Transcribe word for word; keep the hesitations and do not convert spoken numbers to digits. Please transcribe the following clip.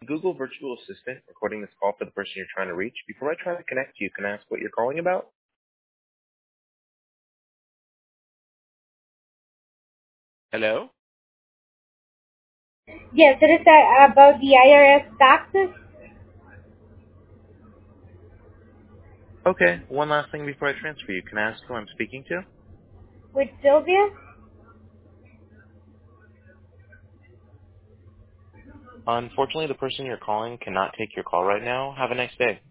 Google Virtual Assistant recording this call for the person you're trying to reach. Before I try to connect you, can I ask what you're calling about? Hello? Yes, it is uh, about the I R S taxes Okay, one last thing before I transfer you. Can I ask who I'm speaking to? with Sylvia. Unfortunately, the person you're calling cannot take your call right now. Have a nice day.